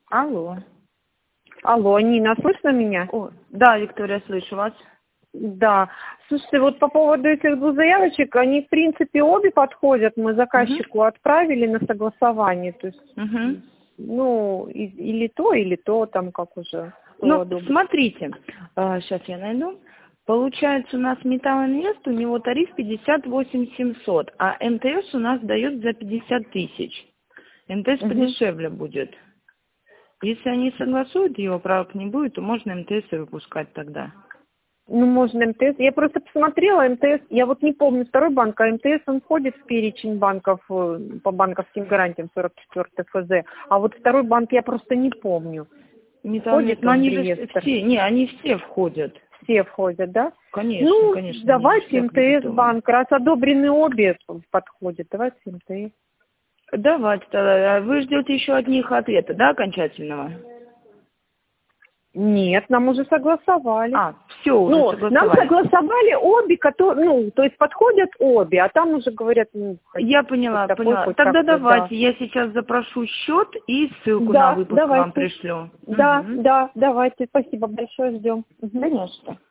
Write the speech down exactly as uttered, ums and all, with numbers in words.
Алло. Алло, Нина, слышно меня? О, да, Виктория, слышу вас. Да. Слушайте, вот по поводу этих двух заявочек, они, в принципе, обе подходят. Мы заказчику Угу. отправили на согласование. То есть, Угу. ну, и- или то, или то, там, как уже. Ну, удобно. смотрите, сейчас я найду. Получается, у нас Металлинвест, у него тариф пятьдесят восемь семьсот, а МТС у нас дает за пятьдесят тысяч. МТС Мгм. подешевле будет. Если они согласуют, его правок не будет, то можно МТС и выпускать тогда. Ну, можно МТС. Я просто посмотрела, МТС, я вот не помню второй банк, а МТС, он входит в перечень банков э, по банковским гарантиям сорок четвёртый эф зэ. А вот второй банк я просто не помню. Металлинвест, Входит но он в они же реестр? все, не, они все входят. Все входят, да? Конечно, Ну, конечно, они же давайте все МТС аккредитованы. банк. Раз одобрены обе подходят, давайте МТС. Давайте тогда. Вы ждете еще от них ответа, да, окончательного? Нет, нам уже согласовали. А, все, уже Ну, нам согласовали. согласовали обе, которые, ну, то есть подходят обе, а там уже говорят, ну, Я поняла, хоть такой, поняла. хоть Тогда такой, давайте, да. я сейчас запрошу счет и ссылку на Да, выпуск вам давайте. пришлю. Да, Угу. да, давайте. Спасибо большое, ждем. Да не что.